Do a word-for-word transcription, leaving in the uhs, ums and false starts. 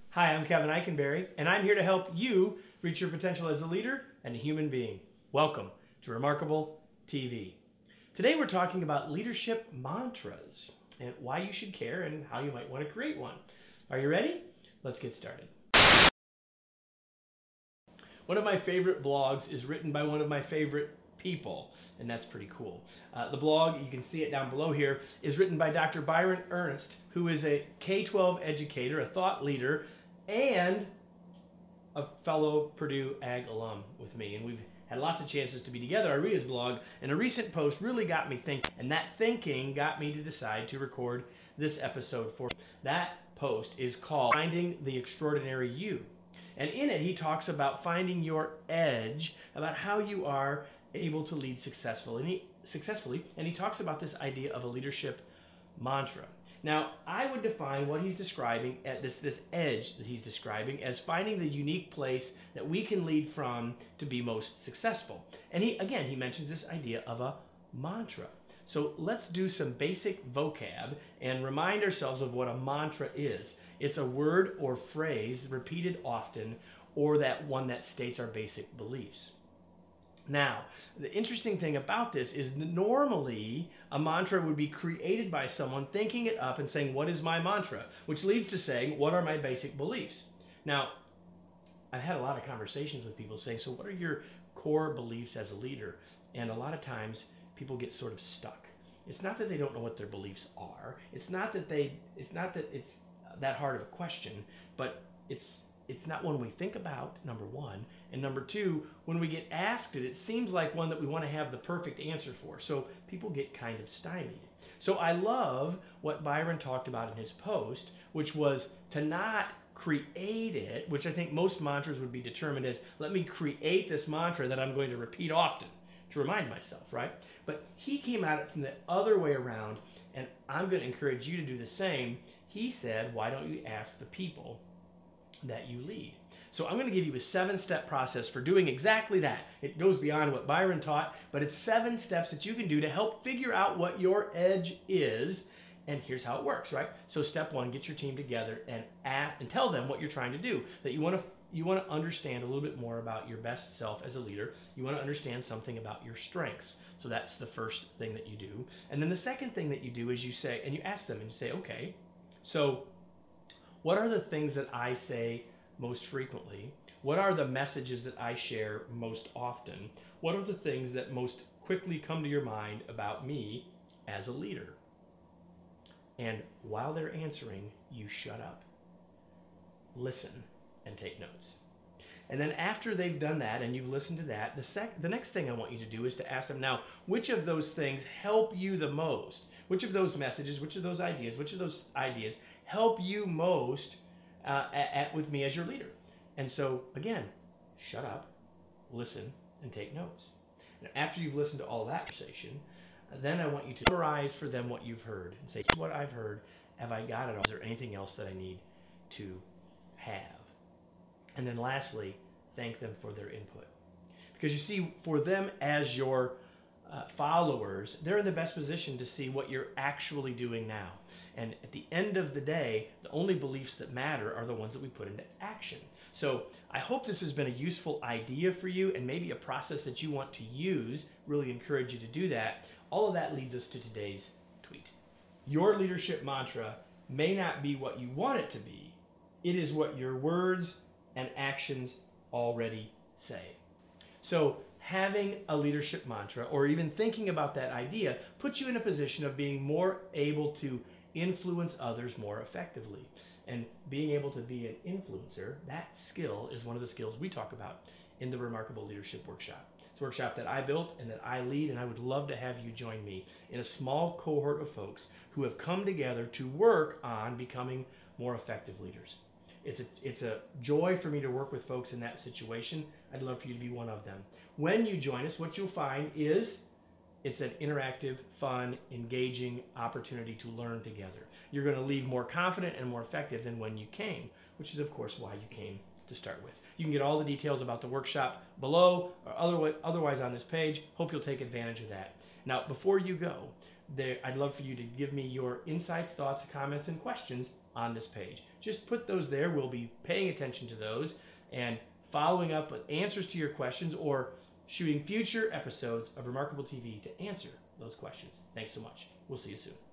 Hi, I'm Kevin Eikenberry, and I'm here to help you reach your potential as a leader and a human being. Welcome to Remarkable T V. Today we're talking about leadership mantras and why you should care and how you might want to create one. Are you ready? Let's get started. One of my favorite blogs is written by one of my favorite people, and that's pretty cool. Uh, the blog, you can see it down below here, is written by Doctor Byron Ernst, who is a K twelve educator, a thought leader, and a fellow Purdue Ag alum with me. And we've had lots of chances to be together. I read his blog, and a recent post really got me thinking, and that thinking got me to decide to record this episode for you. That post is called Finding the Extraordinary You. And in it, he talks about finding your edge, about how you are able to lead successfully. And he, successfully, and he talks about this idea of a leadership mantra. Now, I would define what he's describing, at this, this edge that he's describing, as finding the unique place that we can lead from to be most successful. And he, again, he mentions this idea of a mantra. So let's do some basic vocab and remind ourselves of what a mantra is. It's a word or phrase repeated often, or that one that states our basic beliefs. Now, the interesting thing about this is normally a mantra would be created by someone thinking it up and saying, what is my mantra? Which leads to saying, what are my basic beliefs? Now, I've had a lot of conversations with people saying, so what are your core beliefs as a leader? And a lot of times people get sort of stuck. It's not that they don't know what their beliefs are. It's not that they, it's not that it's that hard of a question, but it's It's not one we think about, number one. And number two, when we get asked it, it seems like one that we want to have the perfect answer for. So people get kind of stymied. So I love what Byron talked about in his post, which was to not create it, which I think most mantras would be determined as, let me create this mantra that I'm going to repeat often to remind myself, right? But he came at it from the other way around, and I'm going to encourage you to do the same. He said, why don't you ask the people that you lead? So I'm going to give you a seven-step process for doing exactly that. It goes beyond what Byron taught, but it's seven steps that you can do to help figure out what your edge is, and here's how it works, right? So step one, get your team together and at, and tell them what you're trying to do, that you want to you want to understand a little bit more about your best self as a leader. You want to understand something about your strengths. So that's the first thing that you do. And then the second thing that you do is you say, and you ask them and you say, okay, so what are the things that I say most frequently? What are the messages that I share most often? What are the things that most quickly come to your mind about me as a leader? And while they're answering, you shut up, listen, and take notes. And then after they've done that and you've listened to that, the, sec- the next thing I want you to do is to ask them, now, which of those things help you the most? Which of those messages, which of those ideas, which of those ideas help you most uh, at, at, with me as your leader? And so, again, shut up, listen, and take notes. And after you've listened to all that conversation, then I want you to summarize for them what you've heard and say, what I've heard, have I got it all? Is there anything else that I need to have? And then lastly, thank them for their input. Because you see, for them as your uh, followers, they're in the best position to see what you're actually doing now. And at the end of the day, the only beliefs that matter are the ones that we put into action. So I hope this has been a useful idea for you and maybe a process that you want to use. Really encourage you to do that. All of that leads us to today's tweet. Your leadership mantra may not be what you want it to be. It is what your words and actions already say. So having a leadership mantra, or even thinking about that idea, puts you in a position of being more able to influence others more effectively. And being able to be an influencer, that skill is one of the skills we talk about in the Remarkable Leadership Workshop. It's a workshop that I built and that I lead, and I would love to have you join me in a small cohort of folks who have come together to work on becoming more effective leaders. It's a, it's a joy for me to work with folks in that situation. I'd love for you to be one of them. When you join us, what you'll find is it's an interactive, fun, engaging opportunity to learn together. You're going to leave more confident and more effective than when you came, which is, of course, why you came to start with. You can get all the details about the workshop below or otherwise on this page. Hope you'll take advantage of that. Now, before you go, there, I'd love for you to give me your insights, thoughts, comments, and questions on this page. Just put those there. We'll be paying attention to those and following up with answers to your questions or shooting future episodes of Remarkable T V to answer those questions. Thanks so much. We'll see you soon.